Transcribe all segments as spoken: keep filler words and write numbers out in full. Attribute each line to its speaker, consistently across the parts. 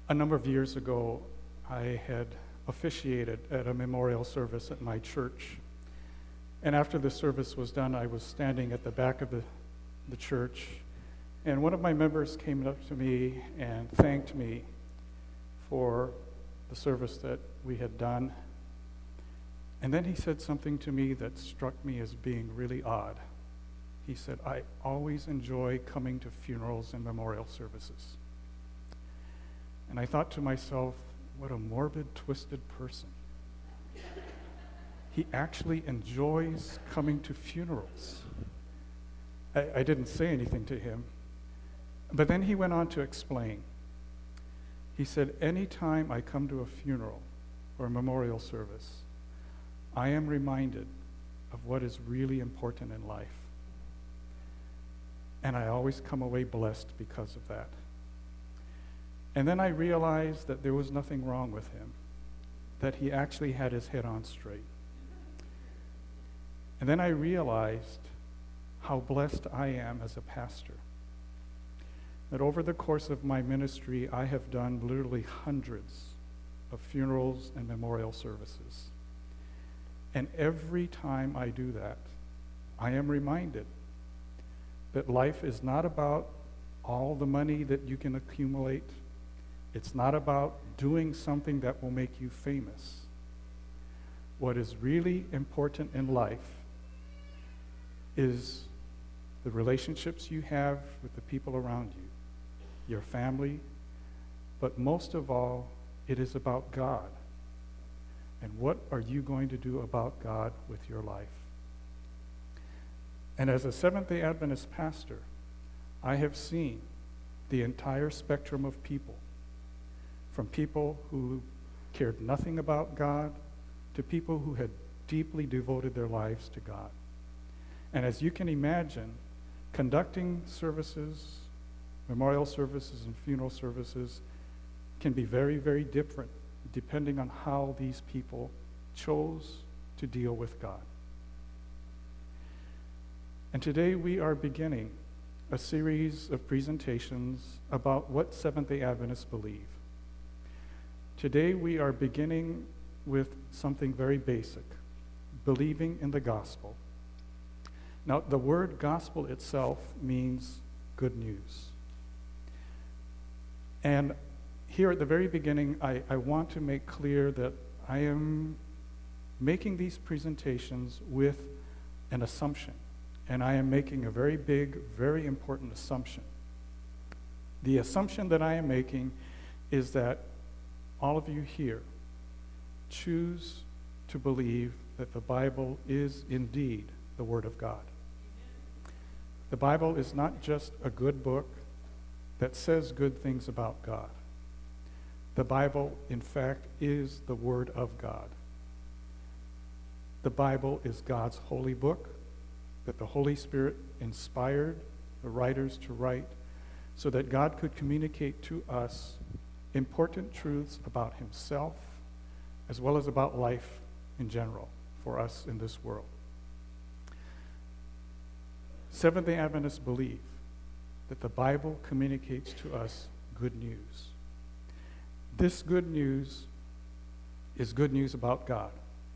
Speaker 1: A number of years ago, I had officiated at a memorial service at my church. And after the service was done, I was standing at the back of the, the church, and one of my members came up to me and thanked me for the service that we had done. And then he said something to me that struck me as being really odd. He said, "I always enjoy coming to funerals and memorial services." And I thought to myself, what a morbid, twisted person. He actually enjoys coming to funerals. I, I didn't say anything to him, but then he went on to explain. He said, "Anytime I come to a funeral or a memorial service, I am reminded of what is really important in life. And I always come away blessed because of that." And then I realized that there was nothing wrong with him, that he actually had his head on straight. And then I realized how blessed I am as a pastor, that over the course of my ministry, I have done literally hundreds of funerals and memorial services. And every time I do that, I am reminded that life is not about all the money that you can accumulate. It's not about doing something that will make you famous. What is really important in life is the relationships you have with the people around you, your family, but most of all, it is about God. And what are you going to do about God with your life? And as a Seventh-day Adventist pastor, I have seen the entire spectrum of people, from people who cared nothing about God to people who had deeply devoted their lives to God. And as you can imagine, conducting services, memorial services and funeral services can be very, very different depending on how these people chose to deal with God. And today we are beginning a series of presentations about what Seventh-day Adventists believe. Today we are beginning with something very basic, believing in the gospel. Now, the word gospel itself means good news. And here at the very beginning, I, I want to make clear that I am making these presentations with an assumption. And I am making a very big, very important assumption. The assumption that I am making is that all of you here choose to believe that the Bible is indeed the Word of God. The Bible is not just a good book that says good things about God. The Bible, in fact, is the Word of God. The Bible is God's holy book that the Holy Spirit inspired the writers to write so that God could communicate to us important truths about himself as well as about life in general for us in this world. Seventh-day Adventists believe that the Bible communicates to us good news. This good news is good news about God.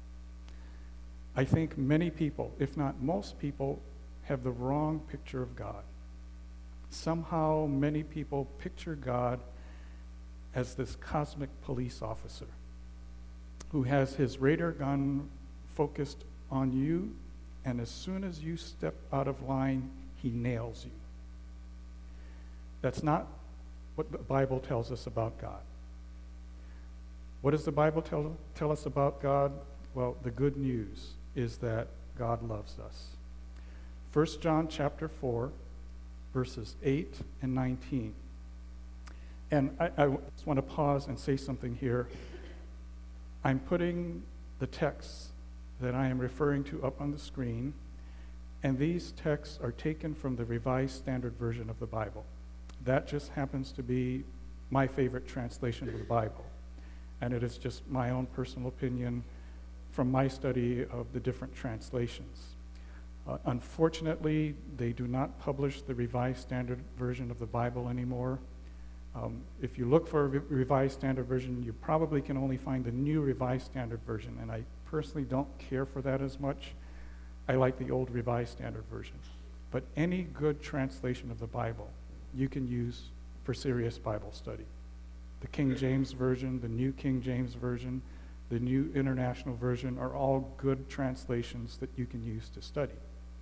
Speaker 1: I think many people, if not most people, have the wrong picture of God. Somehow many people picture God as this cosmic police officer who has his radar gun focused on you, and as soon as you step out of line, he nails you. That's not what the Bible tells us about God. What does the Bible tell, tell us about God? Well, the good news is that God loves us. First John chapter four, verses eight and nineteen. And I, I just want to pause and say something here. I'm putting the texts that I am referring to up on the screen, and these texts are taken from the Revised Standard Version of the Bible. That just happens to be my favorite translation of the Bible, and it is just my own personal opinion from my study of the different translations. Uh, unfortunately, they do not publish the Revised Standard Version of the Bible anymore. Um, if you look for a Re- Revised Standard Version, you probably can only find the New Revised Standard Version, and I personally don't care for that as much. I like the old Revised Standard Version. But any good translation of the Bible you can use for serious Bible study. The King James Version, the New King James Version, the New International Version are all good translations that you can use to study.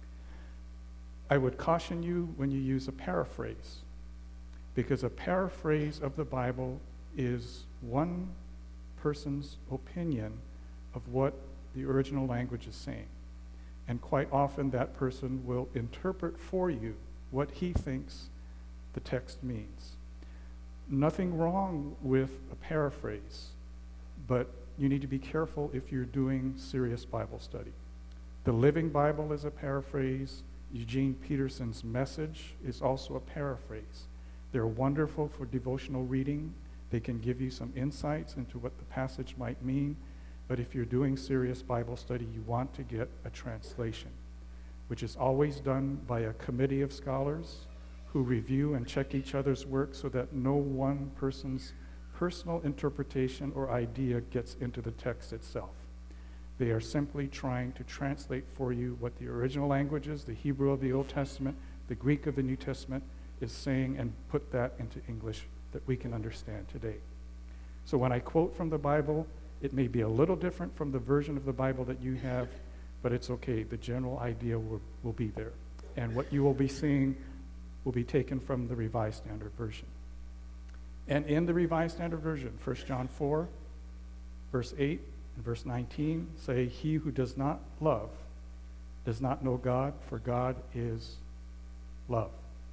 Speaker 1: I would caution you when you use a paraphrase, because a paraphrase of the Bible is one person's opinion of what the original language is saying. And quite often that person will interpret for you what he thinks the text means. Nothing wrong with a paraphrase, but you need to be careful if you're doing serious Bible study. The Living Bible is a paraphrase. Eugene Peterson's Message is also a paraphrase. They're wonderful for devotional reading. They can give you some insights into what the passage might mean. But if you're doing serious Bible study, you want to get a translation, which is always done by a committee of scholars who review and check each other's work so that no one person's personal interpretation or idea gets into the text itself. They are simply trying to translate for you what the original language is, the Hebrew of the Old Testament, the Greek of the New Testament, is saying, and put that into English that we can understand today. So when I quote from the Bible, it may be a little different from the version of the Bible that you have, but it's okay. The general idea will, will be there. And what you will be seeing will be taken from the Revised Standard Version. And in the Revised Standard Version, First John four, verse eight and verse nineteen say, "He who does not love does not know God, for God is love.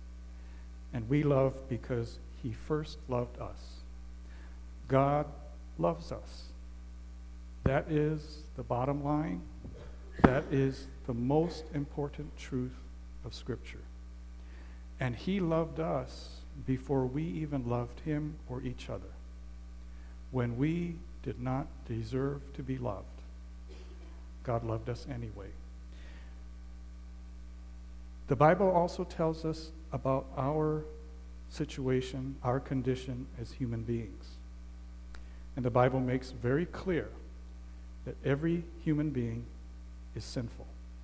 Speaker 1: And we love because he first loved us." God loves us. That is the bottom line. That is the most important truth of Scripture. And he loved us before we even loved him or each other, when we did not deserve to be loved. God loved us anyway. The Bible also tells us about our situation, our condition as human beings. And the Bible makes very clear that every human being is sinful.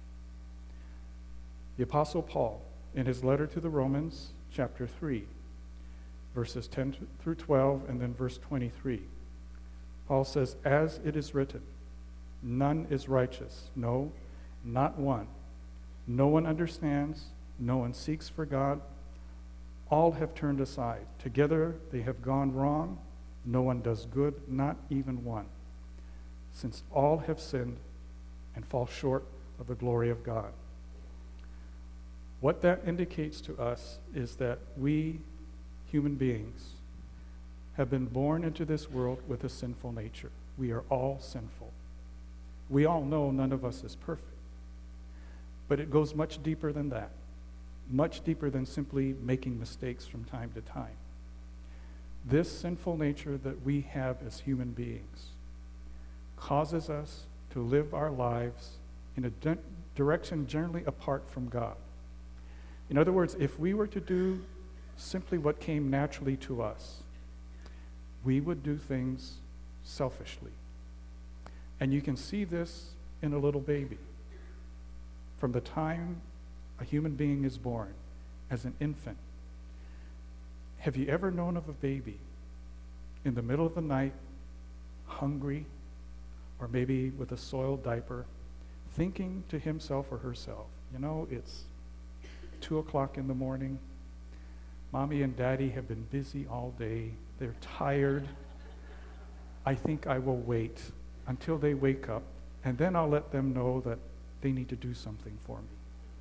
Speaker 1: The Apostle Paul, in his letter to the Romans, chapter three, verses ten through twelve, and then verse twenty-three, Paul says, "As it is written, none is righteous, no, not one. No one understands, no one seeks for God. All have turned aside. Together they have gone wrong. No one does good, not even one. Since all have sinned and fall short of the glory of God." What that indicates to us is that we, human beings, have been born into this world with a sinful nature. We are all sinful. We all know none of us is perfect. But it goes much deeper than that, much deeper than simply making mistakes from time to time. This sinful nature that we have as human beings causes us to live our lives in a di- direction generally apart from God. In other words, if we were to do simply what came naturally to us, we would do things selfishly. And you can see this in a little baby. From the time a human being is born, as an infant, have you ever known of a baby in the middle of the night, hungry, or maybe with a soiled diaper, thinking to himself or herself, you know, it's two o'clock in the morning, mommy and daddy have been busy all day, they're tired, I think I will wait until they wake up, and then I'll let them know that they need to do something for me.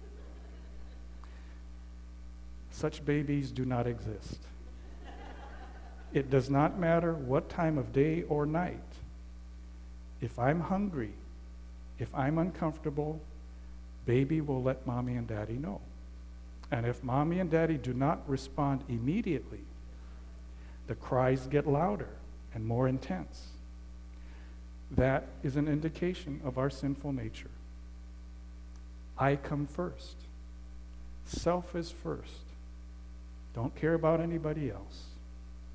Speaker 1: Such babies do not exist. It does not matter what time of day or night. If I'm hungry, if I'm uncomfortable, baby will let mommy and daddy know. And if mommy and daddy do not respond immediately, the cries get louder and more intense. That is an indication of our sinful nature. I come first. Self is first. Don't care about anybody else.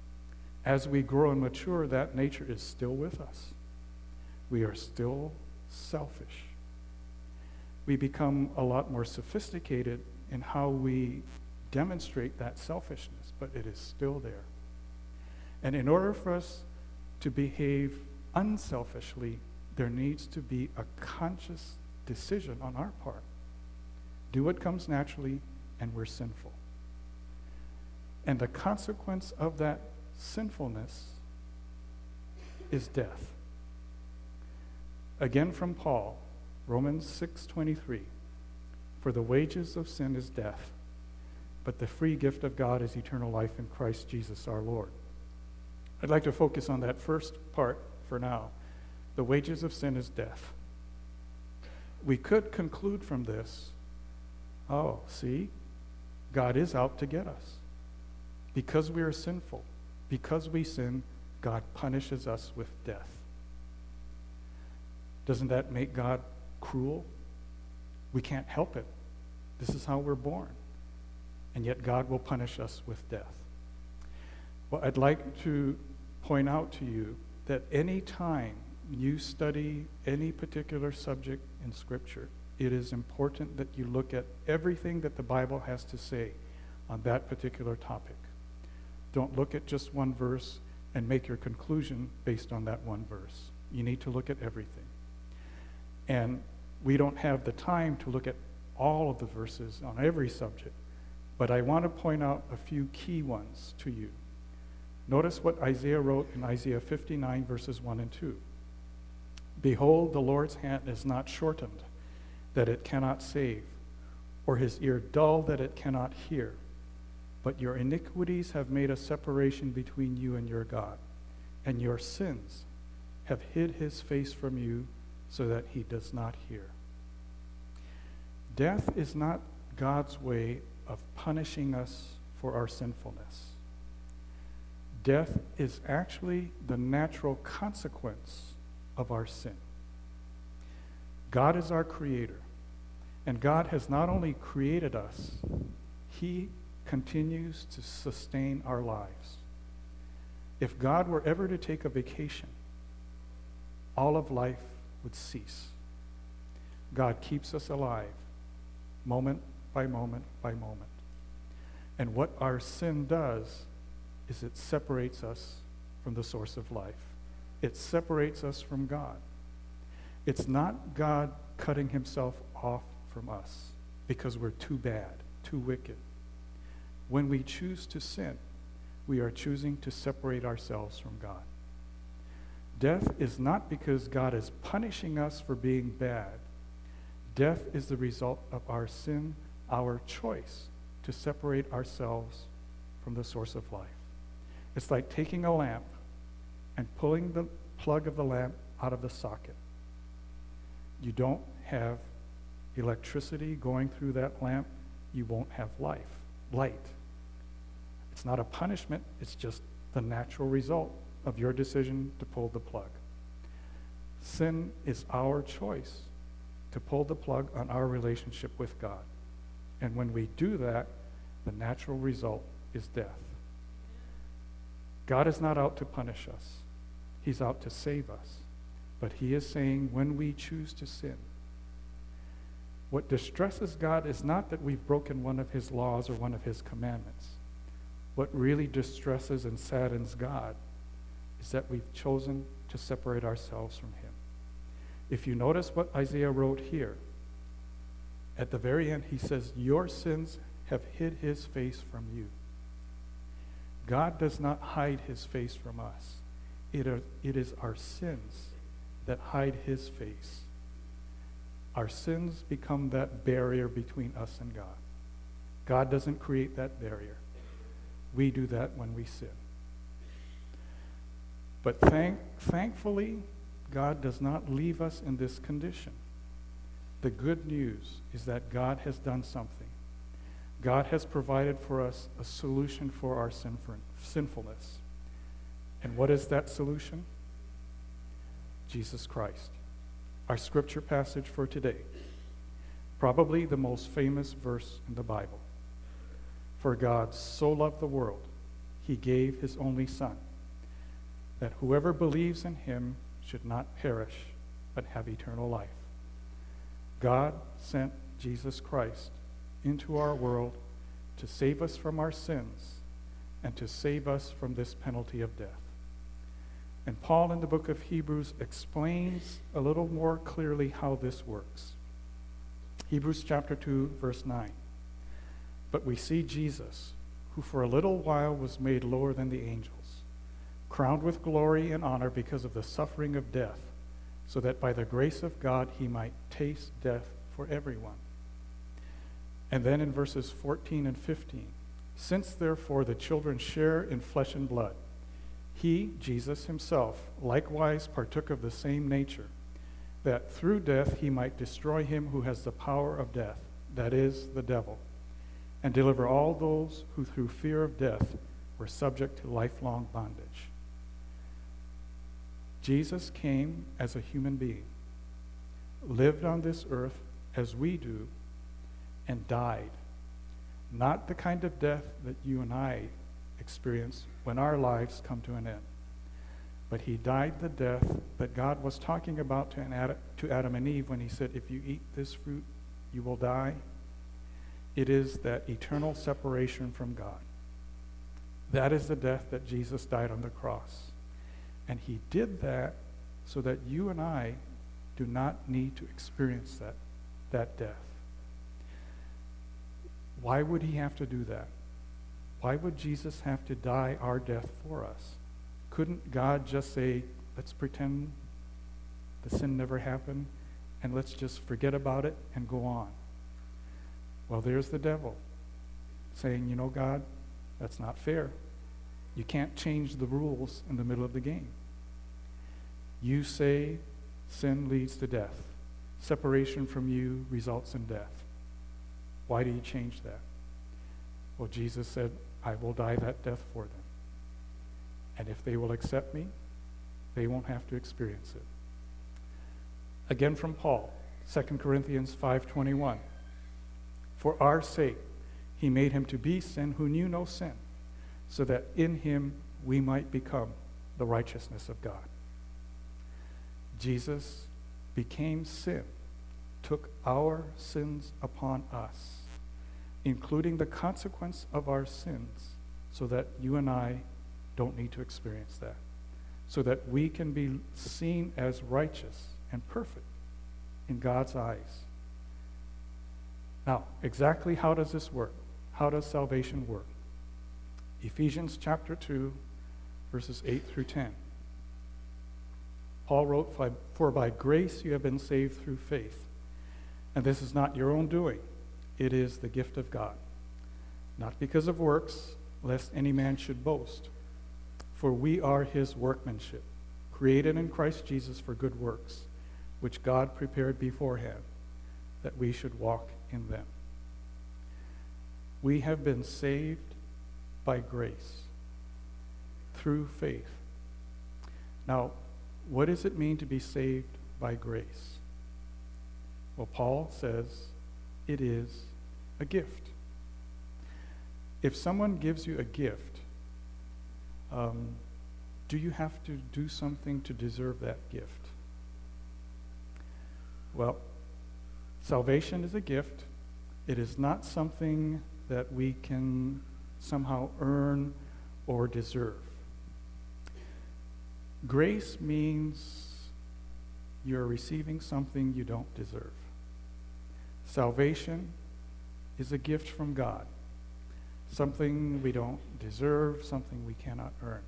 Speaker 1: as we grow and mature, that nature is still with us. We are still selfish. We become a lot more sophisticated in how we demonstrate that selfishness, but it is still there. And in order for us to behave unselfishly, there needs to be a conscious decision on our part. Do what comes naturally, and we're sinful. And the consequence of that sinfulness is death. Again from Paul, Romans six twenty-three. For the wages of sin is death, but the free gift of God is eternal life in Christ Jesus our Lord. I'd like to focus on that first part for now. The wages of sin is death. We could conclude from this, oh, see, God is out to get us. Because we are sinful, because we sin, God punishes us with death. Doesn't that make God cruel? We can't help it. This is how we're born. And yet God will punish us with death. Well, I'd like to point out to you that any time you study any particular subject in Scripture, it is important that you look at everything that the Bible has to say on that particular topic. Don't look at just one verse and make your conclusion based on that one verse. You need to look at everything. And we don't have the time to look at all of the verses on every subject, but I want to point out a few key ones to you. Notice what Isaiah wrote in Isaiah fifty-nine, verses one and two. Behold, the Lord's hand is not shortened, that it cannot save, or his ear dull, that it cannot hear. But your iniquities have made a separation between you and your God, and your sins have hid his face from you, so that he does not hear. Death is not God's way of punishing us for our sinfulness. Death is actually the natural consequence of our sin. God is our creator, and God has not only created us, he continues to sustain our lives. If God were ever to take a vacation, all of life would cease. God keeps us alive, moment by moment by moment. And what our sin does is it separates us from the source of life. It separates us from God. It's not God cutting himself off from us because we're too bad, too wicked. When we choose to sin, we are choosing to separate ourselves from God. Death is not because God is punishing us for being bad. Death is the result of our sin, our choice to separate ourselves from the source of life. It's like taking a lamp and pulling the plug of the lamp out of the socket. You don't have electricity going through that lamp, you won't have life, light. It's not a punishment, it's just the natural result of your decision to pull the plug. Sin is our choice to pull the plug on our relationship with God. And when we do that, the natural result is death. God is not out to punish us. He's out to save us. But he is saying when we choose to sin, what distresses God is not that we've broken one of his laws or one of his commandments. What really distresses and saddens God is that we've chosen to separate ourselves from him. If you notice what Isaiah wrote here, at the very end he says, your sins have hid his face from you. God does not hide his face from us. It are, it is our sins that hide his face. Our sins become that barrier between us and God. God doesn't create that barrier. We do that when we sin. But thank, thankfully, God does not leave us in this condition. The good news is that God has done something. God has provided for us a solution for our sinfulness. And what is that solution? Jesus Christ. Our scripture passage for today. Probably the most famous verse in the Bible. For God so loved the world, he gave his only Son, that whoever believes in him should not perish, but have eternal life. God sent Jesus Christ into our world to save us from our sins and to save us from this penalty of death. And Paul in the book of Hebrews explains a little more clearly how this works. Hebrews chapter two, verse nine. But we see Jesus, who for a little while was made lower than the angels, crowned with glory and honor because of the suffering of death, so that by the grace of God he might taste death for everyone. And then in verses fourteen and fifteen, since therefore the children share in flesh and blood, he, Jesus himself, likewise partook of the same nature, that through death he might destroy him who has the power of death, that is, the devil, and deliver all those who through fear of death were subject to lifelong bondage. Jesus came as a human being, lived on this earth as we do, and died. Not the kind of death that you and I experience when our lives come to an end. But he died the death that God was talking about to Adam, to Adam and Eve when he said, if you eat this fruit, you will die. It is that eternal separation from God. That is the death that Jesus died on the cross. And he did that so that you and I do not need to experience that, that death. Why would he have to do that? Why would Jesus have to die our death for us? Couldn't God just say, let's pretend the sin never happened and let's just forget about it and go on? Well, there's the devil saying, you know, God, that's not fair. You can't change the rules in the middle of the game. You say sin leads to death. Separation from you results in death. Why do you change that? Well, Jesus said, I will die that death for them. And if they will accept me, they won't have to experience it. Again from Paul, Second Corinthians five twenty-one. For our sake, he made him to be sin who knew no sin, so that in him we might become the righteousness of God. Jesus became sin, took our sins upon us, including the consequence of our sins, so that you and I don't need to experience that, so that we can be seen as righteous and perfect in God's eyes. Now, exactly how does this work? How does salvation work? Ephesians chapter two, verses eight through ten. Paul wrote, for by grace you have been saved through faith. And this is not your own doing. It is the gift of God. Not because of works, lest any man should boast. For we are his workmanship, created in Christ Jesus for good works, which God prepared beforehand, that we should walk in them. We have been saved by grace, through faith. Now, what does it mean to be saved by grace? Well, Paul says it is a gift. If someone gives you a gift, um, do you have to do something to deserve that gift? Well, salvation is a gift. It is not something that we can somehow earn or deserve. Grace means you're receiving something you don't deserve. Salvation is a gift from God, something we don't deserve, something we cannot earn.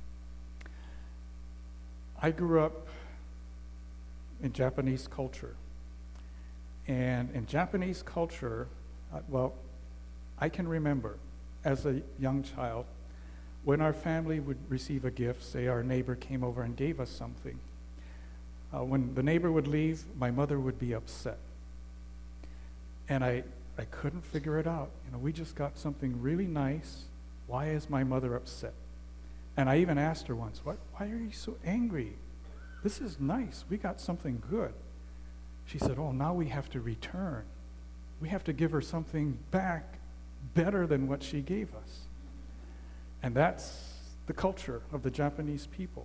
Speaker 1: I grew up in Japanese culture, and in Japanese culture, uh, well, I can remember as a young child when our family would receive a gift, say our neighbor came over and gave us something. Uh, when the neighbor would leave, my mother would be upset. And I, I couldn't figure it out. You know, we just got something really nice. Why is my mother upset? And I even asked her once, what, why are you so angry? This is nice. We got something good. She said, oh, now we have to return. We have to give her something back better than what she gave us. And that's the culture of the Japanese people.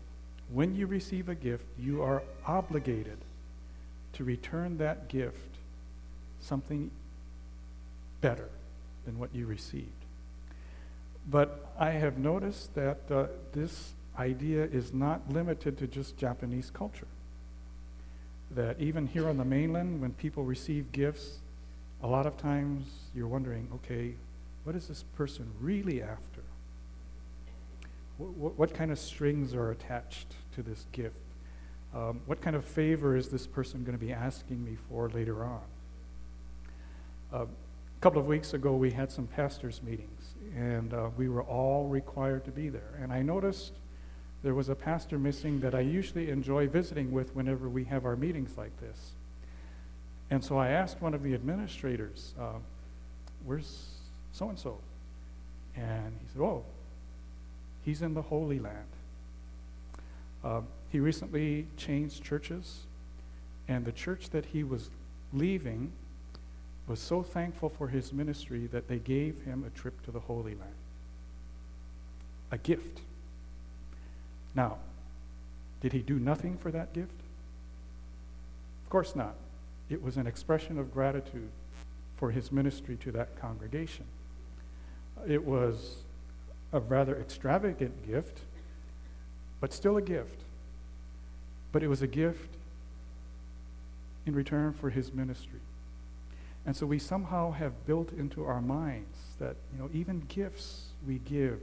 Speaker 1: when you receive a gift, you are obligated to return that gift something better than what you received. But I have noticed that uh, this idea is not limited to just Japanese culture. That even here on the mainland, when people receive gifts, a lot of times you're wondering, okay, what is this person really after? What, what kind of strings are attached to this gift? Um, what kind of favor is this person going to be asking me for later on? Uh, a couple of weeks ago, we had some pastors' meetings, and uh, we were all required to be there. And I noticed there was a pastor missing that I usually enjoy visiting with whenever we have our meetings like this. And so I asked one of the administrators, uh, where's so-and-so? And he said, oh, he's in the Holy Land. Uh, he recently changed churches, and the church that he was leaving was so thankful for his ministry that they gave him a trip to the Holy Land. A gift. Now, did he do nothing for that gift? Of course not. It was an expression of gratitude for his ministry to that congregation. It was a rather extravagant gift, but still a gift. But it was a gift in return for his ministry. And so we somehow have built into our minds that, you know, even gifts we give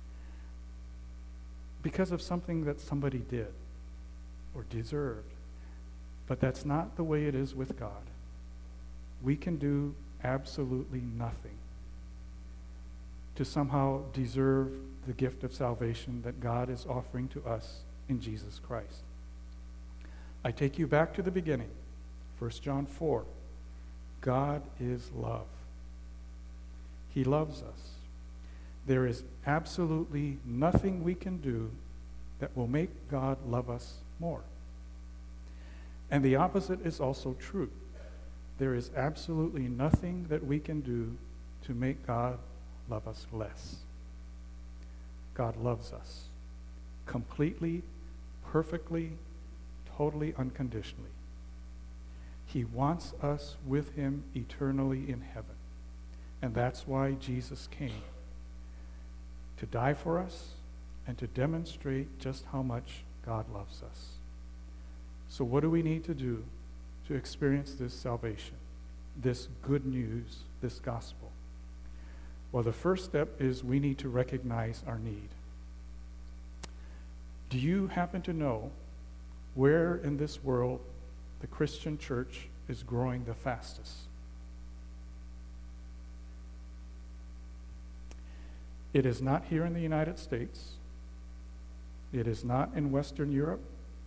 Speaker 1: because of something that somebody did or deserved. But that's not the way it is with God. We can do absolutely nothing to somehow deserve the gift of salvation that God is offering to us in Jesus Christ. I take you back to the beginning, First John four. God is love. He loves us. There is absolutely nothing we can do that will make God love us more. And the opposite is also true. There is absolutely nothing that we can do to make God love us less. God loves us completely, perfectly, totally, unconditionally. He wants us with him eternally in heaven. And that's why Jesus came, to die for us and to demonstrate just how much God loves us. So what do we need to do to experience this salvation, this good news, this gospel? Well, the first step is we need to recognize our need. Do you happen to know where in this world the Christian church is growing the fastest? It is not here in the United States. It is not in Western Europe.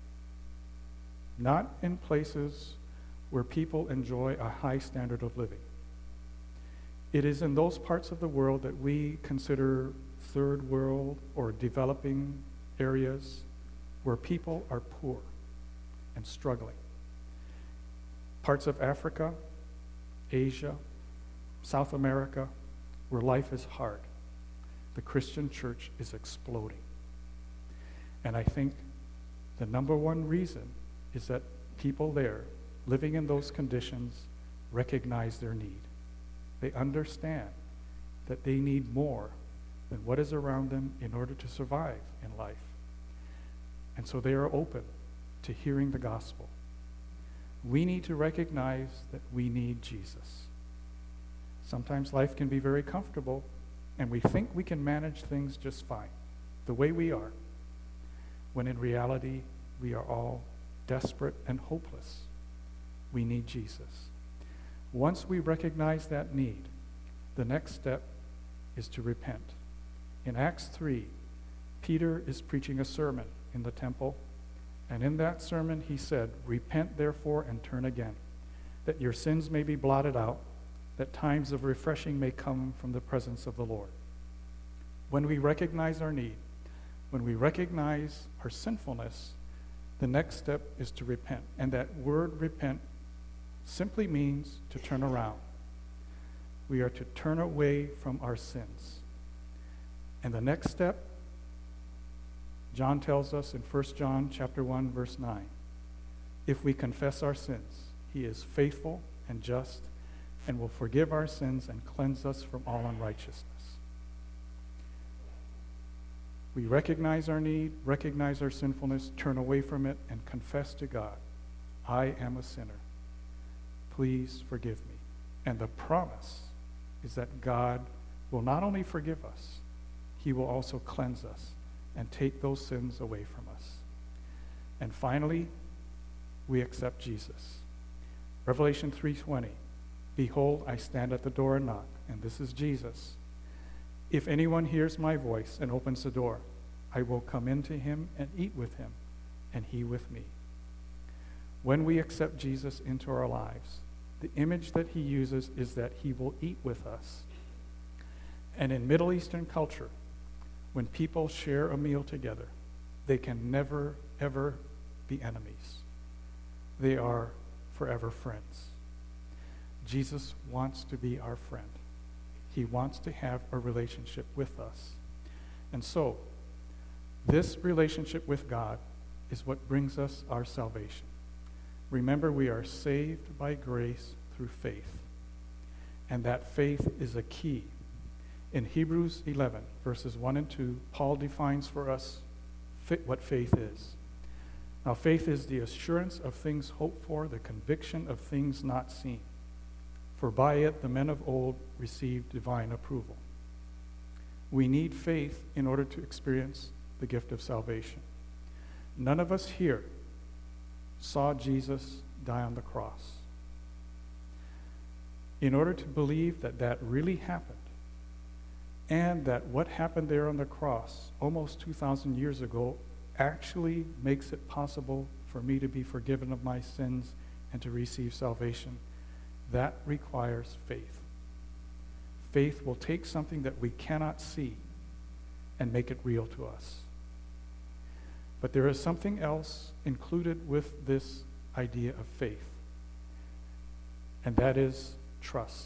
Speaker 1: Not in places where people enjoy a high standard of living. It is in those parts of the world that we consider third world or developing areas where people are poor and struggling. Parts of Africa, Asia, South America, where life is hard. The Christian church is exploding. And I think the number one reason is that people there, living in those conditions, recognize their need. They understand that they need more than what is around them in order to survive in life. And so they are open to hearing the gospel. We need to recognize that we need Jesus. Sometimes life can be very comfortable, and we think we can manage things just fine, the way we are, when in reality, we are all desperate and hopeless. We need Jesus. Once we recognize that need, the next step is to repent. In Acts three, Peter is preaching a sermon in the temple, and in that sermon he said, "Repent therefore and turn again, that your sins may be blotted out, that times of refreshing may come from the presence of the Lord." When we recognize our need, when we recognize our sinfulness, the next step is to repent. And that word repent simply means to turn around. We are to turn away from our sins. And the next step John tells us in First John chapter one, verse nine, if we confess our sins, he is faithful and just and will forgive our sins and cleanse us from all unrighteousness. We recognize our need, recognize our sinfulness, turn away from it, and confess to God, I am a sinner. Please forgive me. And the promise is that God will not only forgive us, he will also cleanse us and take those sins away from us. And finally, we accept Jesus. Revelation three twenty, behold, I stand at the door and knock, and this is Jesus. If anyone hears my voice and opens the door, I will come into him and eat with him, and he with me. When we accept Jesus into our lives, the image that he uses is that he will eat with us. And in Middle Eastern culture, when people share a meal together, they can never, ever be enemies. They are forever friends. Jesus wants to be our friend. He wants to have a relationship with us. And so, this relationship with God is what brings us our salvation. Remember, we are saved by grace through faith. And that faith is a key. In Hebrews eleven, verses one and two, Paul defines for us what faith is. Now, faith is the assurance of things hoped for, the conviction of things not seen. For by it the men of old received divine approval. We need faith in order to experience the gift of salvation. None of us here saw Jesus die on the cross. In order to believe that that really happened, and that what happened there on the cross almost two thousand years ago actually makes it possible for me to be forgiven of my sins and to receive salvation, that requires faith. Faith will take something that we cannot see and make it real to us. But there is something else included with this idea of faith, and that is trust.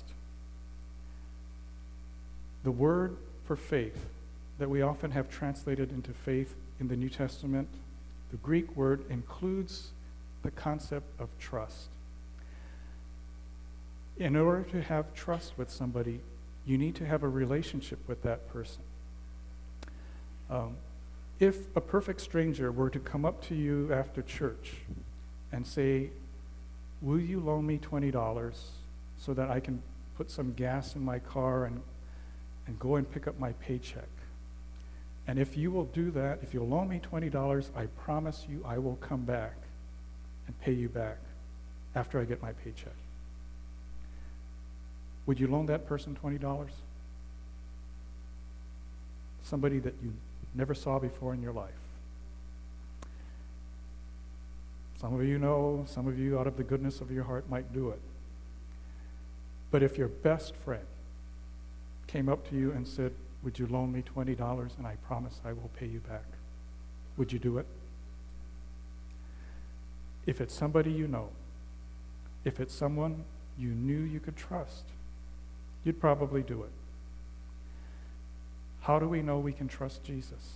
Speaker 1: The word for faith that we often have translated into faith in the New Testament, the Greek word includes the concept of trust. In order to have trust with somebody, you need to have a relationship with that person. Um, if a perfect stranger were to come up to you after church and say, will you loan me twenty dollars so that I can put some gas in my car and, and go and pick up my paycheck? And if you will do that, if you'll loan me twenty dollars, I promise you I will come back and pay you back after I get my paycheck. Would you loan that person twenty dollars? Somebody that you never saw before in your life. Some of you know, some of you out of the goodness of your heart might do it. But if your best friend came up to you and said, would you loan me twenty dollars and I promise I will pay you back, would you do it? If it's somebody you know, if it's someone you knew you could trust, you'd probably do it. How do we know we can trust Jesus?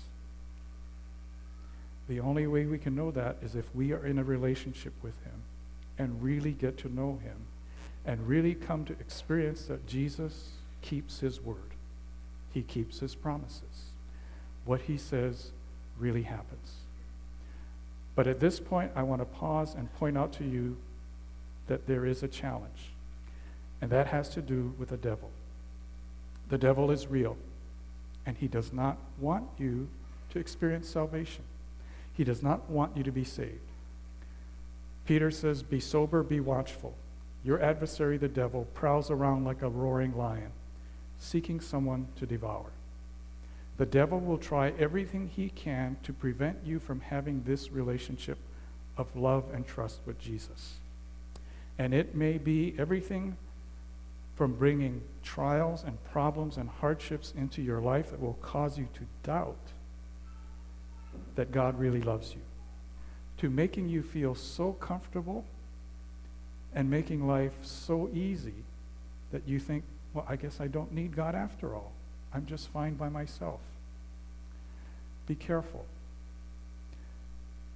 Speaker 1: The only way we can know that is if we are in a relationship with him and really get to know him and really come to experience that Jesus keeps his word. He keeps his promises. What he says really happens. But at this point, I want to pause and point out to you that there is a challenge, and that has to do with the devil. The devil is real, and he does not want you to experience salvation. He does not want you to be saved. Peter says, be sober, be watchful. Your adversary, the devil, prowls around like a roaring lion, seeking someone to devour. The devil will try everything he can to prevent you from having this relationship of love and trust with Jesus. And it may be everything from bringing trials and problems and hardships into your life that will cause you to doubt that God really loves you, to making you feel so comfortable and making life so easy that you think, well, I guess I don't need God after all. I'm just fine by myself. Be careful.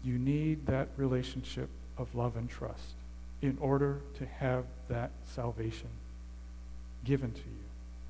Speaker 1: You need that relationship of love and trust in order to have that salvation given to you.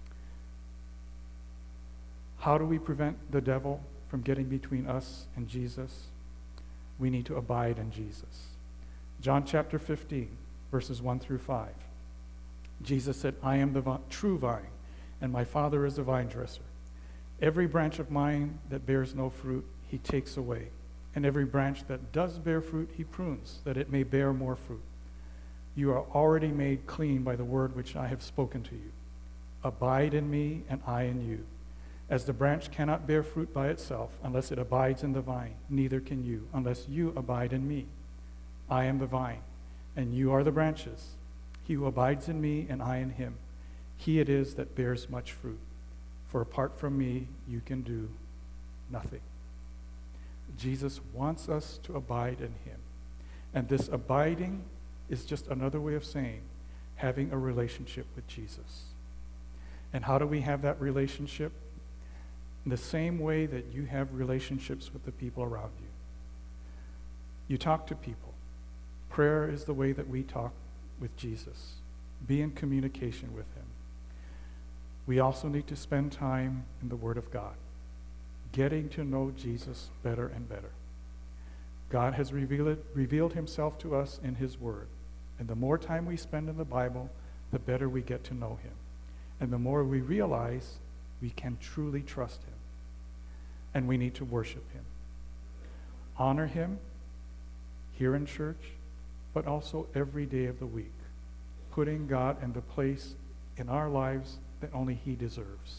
Speaker 1: How do we prevent the devil from getting between us and Jesus? We need to abide in Jesus. John chapter fifteen, verses one through five. Jesus said, I am the vi- true vine, and my Father is the vine dresser. Every branch of mine that bears no fruit, he takes away. And every branch that does bear fruit, he prunes, that it may bear more fruit. You are already made clean by the word which I have spoken to you. Abide in me, and I in you. As the branch cannot bear fruit by itself unless it abides in the vine, neither can you unless you abide in me. I am the vine, and you are the branches. He who abides in me, and I in him, he it is that bears much fruit. For apart from me, you can do nothing. Jesus wants us to abide in him. And this abiding is just another way of saying having a relationship with Jesus. And how do we have that relationship? In the same way that you have relationships with the people around you. You talk to people. Prayer is the way that we talk with Jesus. Be in communication with him. We also need to spend time in the Word of God, getting to know Jesus better and better. God has revealed, revealed himself to us in his Word. And the more time we spend in the Bible, the better we get to know him. And the more we realize we can truly trust him. And we need to worship him. Honor him here in church, but also every day of the week, putting God in the place in our lives that only he deserves.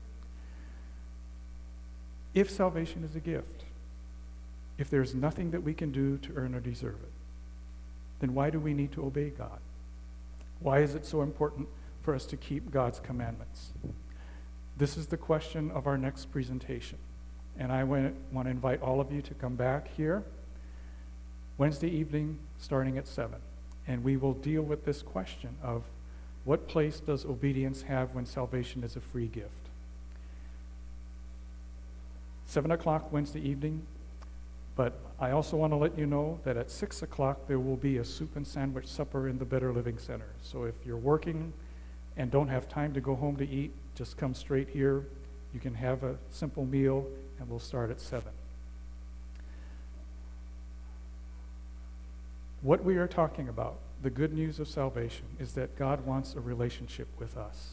Speaker 1: If salvation is a gift, if there's nothing that we can do to earn or deserve it, then why do we need to obey God? Why is it so important for us to keep God's commandments? This is the question of our next presentation. And I want to invite all of you to come back here Wednesday evening starting at seven. And we will deal with this question of what place does obedience have when salvation is a free gift? seven o'clock Wednesday evening. But I also want to let you know that at six o'clock there will be a soup and sandwich supper in the Better Living Center. So if you're working and don't have time to go home to eat, just come straight here. You can have a simple meal, and we'll start at seven. What we are talking about, the good news of salvation, is that God wants a relationship with us.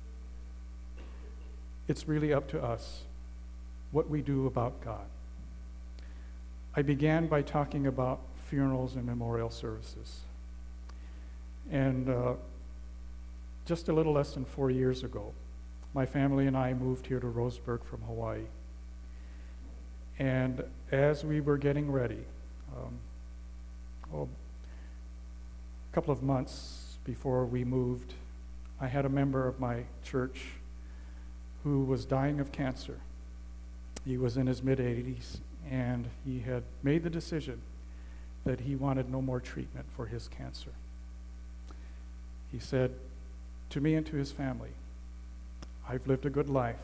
Speaker 1: It's really up to us what we do about God. I began by talking about funerals and memorial services. And uh, just a little less than four years ago, my family and I moved here to Roseburg from Hawaii. And as we were getting ready, um, oh, a couple of months before we moved, I had a member of my church who was dying of cancer. He was in his mid-eighties, and he had made the decision that he wanted no more treatment for his cancer. He said to me and to his family, I've lived a good life.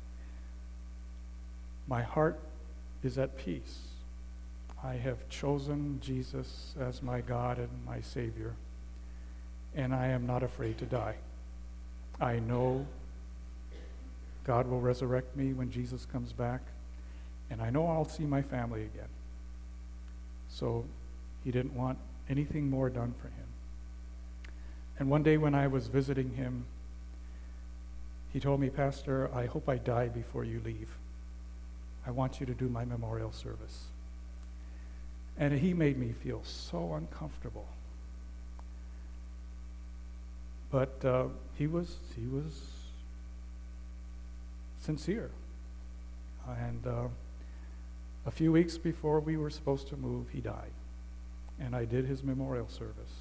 Speaker 1: My heart is at peace. I have chosen Jesus as my God and my Savior, and I am not afraid to die. I know God will resurrect me when Jesus comes back, and I know I'll see my family again. So he didn't want anything more done for him. And one day when I was visiting him, he told me, Pastor, I hope I die before you leave. I want you to do my memorial service. And he made me feel so uncomfortable. But uh, he was he was sincere. And uh, a few weeks before we were supposed to move, he died. And I did his memorial service.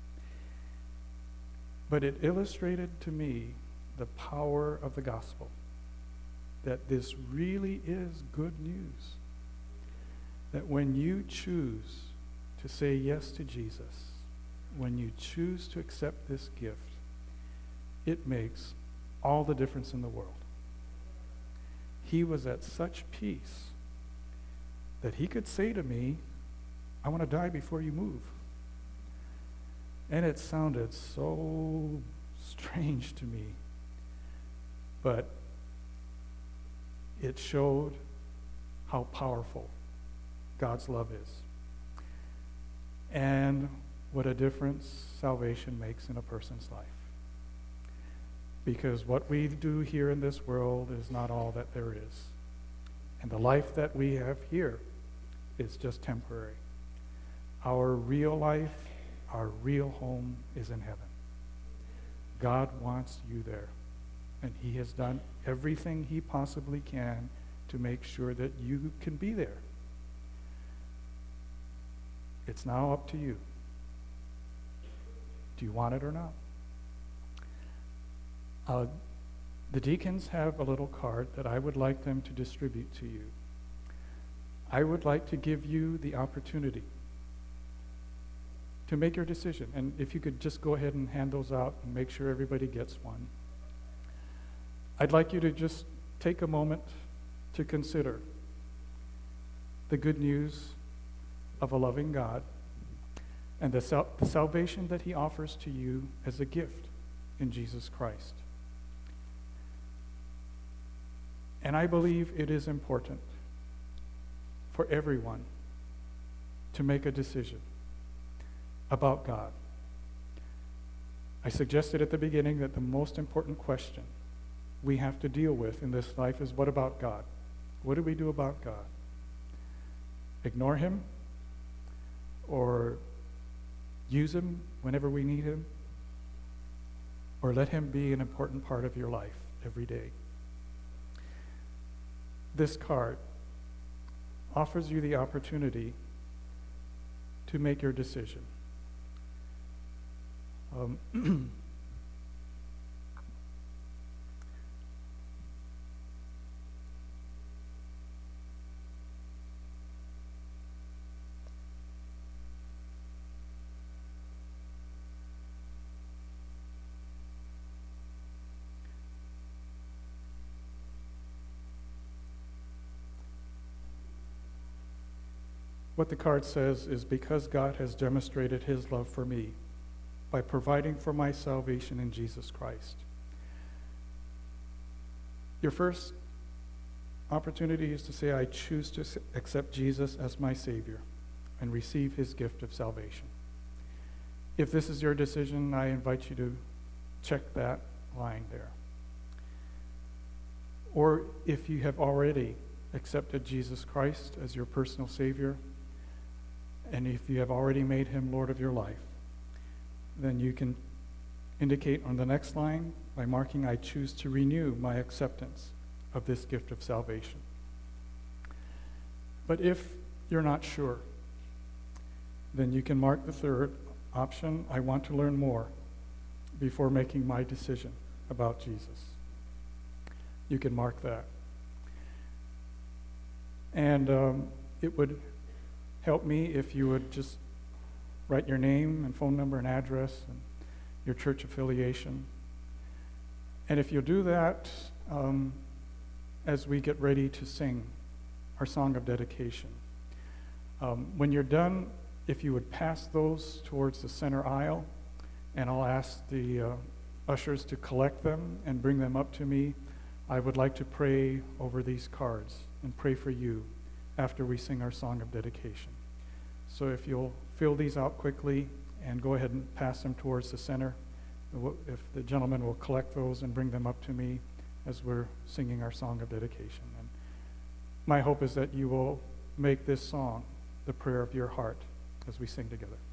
Speaker 1: But it illustrated to me the power of the gospel, that this really is good news. That when you choose to say yes to Jesus, when you choose to accept this gift, it makes all the difference in the world. He was at such peace that he could say to me, I want to die before you move. And it sounded so strange to me, but it showed how powerful God's love is and what a difference salvation makes in a person's life. Because what we do here in this world is not all that there is. And the life that we have here is just temporary. Our real life, our real home is in heaven. God wants you there. And he has done everything he possibly can to make sure that you can be there. It's now up to you. Do you want it or not? Uh, the deacons have a little card that I would like them to distribute to you. I would like to give you the opportunity to make your decision. And if you could just go ahead and hand those out and make sure everybody gets one. I'd like you to just take a moment to consider the good news of a loving God and the, sal- the salvation that he offers to you as a gift in Jesus Christ. And I believe it is important for everyone to make a decision about God. I suggested at the beginning that the most important question we have to deal with in this life is, what about God? What do we do about God? Ignore him? Or use him whenever we need him? Or let him be an important part of your life every day? This card offers you the opportunity to make your decision. Um, What the card says is, because God has demonstrated his love for me by providing for my salvation in Jesus Christ. Your first opportunity is to say, I choose to accept Jesus as my Savior and receive his gift of salvation. If this is your decision, I invite you to check that line there. Or if you have already accepted Jesus Christ as your personal Savior, and if you have already made him Lord of your life, then you can indicate on the next line by marking, I choose to renew my acceptance of this gift of salvation. But if you're not sure, then you can mark the third option, I want to learn more before making my decision about Jesus. You can mark that. And um, it would help me if you would just write your name and phone number and address and your church affiliation. And if you'll do that, um, as we get ready to sing our song of dedication, um, when you're done, if you would pass those towards the center aisle, and I'll ask the uh, ushers to collect them and bring them up to me. I would like to pray over these cards and pray for you after we sing our song of dedication. So if you'll fill these out quickly and go ahead and pass them towards the center, if the gentleman will collect those and bring them up to me as we're singing our song of dedication. And my hope is that you will make this song the prayer of your heart as we sing together.